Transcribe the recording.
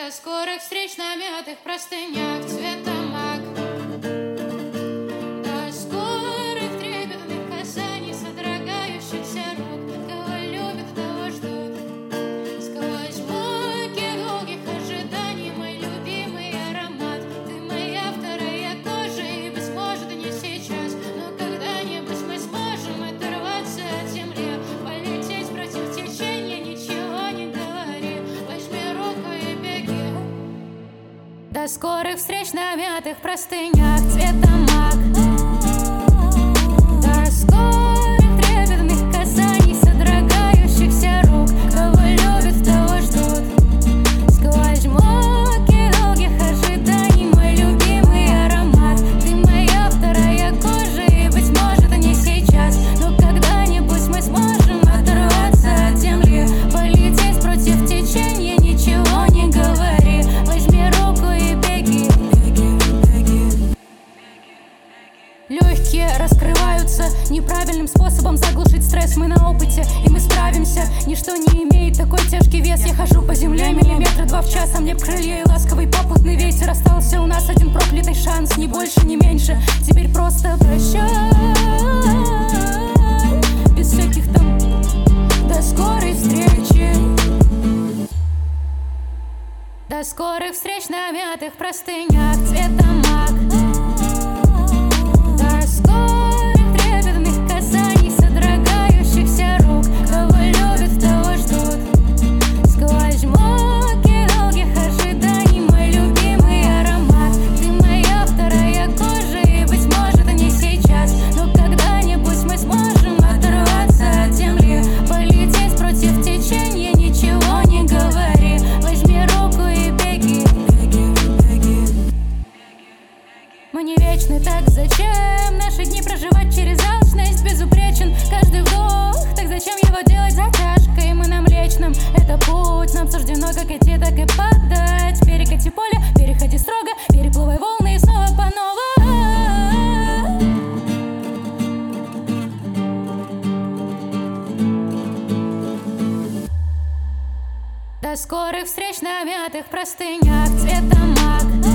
До скорых встреч на мятых простынях цвета мак. До скорых трепетных касаний, содрогающихся рук. Кого любят, того ждут. Сквозь муки долгих ожиданий мой любимый аромат. Ты моя вторая кожа, и, быть может, не сейчас, но когда-нибудь мы сможем оторваться от земли, полететь против течения, ничего не говори. Возьми руку и беги. До скорых встреч на мятых простынях цвета мак. До скорых трепетных касаний, содрогающихся рук. Кого любят, того ждут. Сквозь муки долгих ожиданий мой любимый аромат. Ты моя вторая кожа, и, быть может, не сейчас, но когда-нибудь мы сможем оторваться от земли, полететь против течения, ничего не говори. Возьми руку и беги. Легкие раскрываются неправильным способом заглушить стресс. Мы на опыте, и мы справимся. Ничто не имеет такой тяжкий вес. Я хожу по земле миллиметра 2 в час, а мне б крылья и ласковый попутный ветер. Остался у нас один проклятый шанс, ни больше, ни меньше. Теперь просто прощай, без всяких там до скорой встречи. До скорых встреч на мятых простынях цвета мак. До скорых трепетных касаний, содрогающихся рук. Кого любят, того ждут. Сквозь муки долгих ожиданий мой любимый аромат. Ты моя вторая кожа, и, быть может, не сейчас, но когда-нибудь мы сможем оторваться от земли, полететь против течения, ничего не говори. Возьми руку и беги. Мы не вечны, так зачем наши дни проживать через алчность? Безупречен каждый вдох, так зачем его делать затяжкой? Мы на Млечном, это путь, нам суждено как идти, так и падать. Перекати поле, переходи строго, переплывай волны и снова по новой. До скорых встреч на мятых простынях цвета мак.